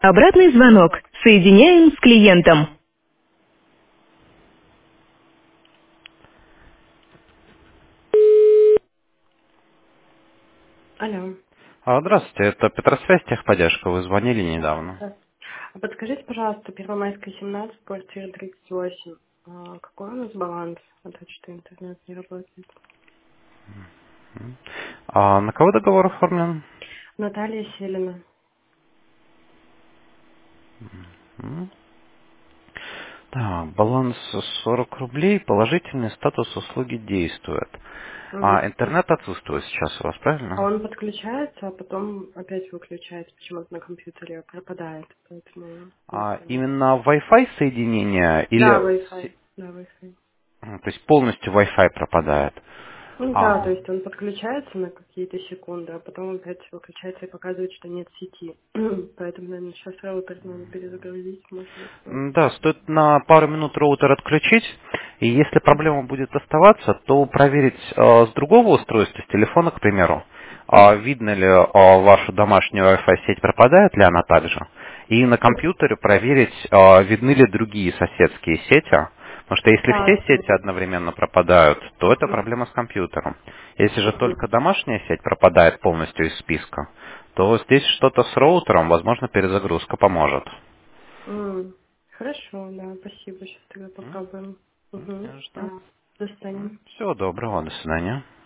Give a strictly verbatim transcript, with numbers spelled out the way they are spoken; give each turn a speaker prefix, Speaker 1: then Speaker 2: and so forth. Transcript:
Speaker 1: Обратный звонок. Соединяем с клиентом. Алло.
Speaker 2: А, Здравствуйте, это Петросвязь, техподдержка. Вы звонили недавно.
Speaker 1: Да. А подскажите, пожалуйста, Первомайская, семнадцать, квартира тридцать восемь. А, какой у нас баланс? А то что интернет не работает.
Speaker 2: А на кого договор оформлен?
Speaker 1: Наталья Селина.
Speaker 2: М. Так, баланс сорок рублей, положительный статус услуги действует.
Speaker 1: Мгм.
Speaker 2: А интернет отсутствует сейчас у вас,
Speaker 1: А
Speaker 2: правильно?
Speaker 1: он подключается, а потом опять выключается, почему-то на компьютере пропадает, поэтому не
Speaker 2: А
Speaker 1: поняла.
Speaker 2: именно Wi-Fi соединение
Speaker 1: Да,
Speaker 2: или
Speaker 1: Wi-Fi.
Speaker 2: се-
Speaker 1: Да, Wi-Fi.
Speaker 2: м, то есть полностью Wi-Fi пропадает?
Speaker 1: Ну да, то
Speaker 2: А,
Speaker 1: есть он подключается на какие-то секунды, а потом опять выключается и показывает, что нет сети. Поэтому, наверное, сейчас роутер надо перезагрузить, может быть. Вот.
Speaker 2: м, да, стоит на пару минут роутер отключить, и если проблема будет оставаться, то проверить э, с другого устройства, с телефона, к примеру, а видно ли э, вашу домашнюю Wi-Fi сеть, пропадает ли она также, и на компьютере проверить, э, видны ли другие соседские сети, потому что если
Speaker 1: Да,
Speaker 2: все
Speaker 1: да.
Speaker 2: сети одновременно пропадают, то это
Speaker 1: Мгм.
Speaker 2: проблема с компьютером. Если же
Speaker 1: Мгм.
Speaker 2: только домашняя сеть пропадает полностью из списка, то здесь что-то с роутером, возможно, перезагрузка поможет.
Speaker 1: М. Хорошо, да, спасибо. Сейчас тогда
Speaker 2: М?
Speaker 1: попробуем.
Speaker 2: М,
Speaker 1: Угу.
Speaker 2: не за что.
Speaker 1: Да, достанем.
Speaker 2: Всего доброго, до свидания.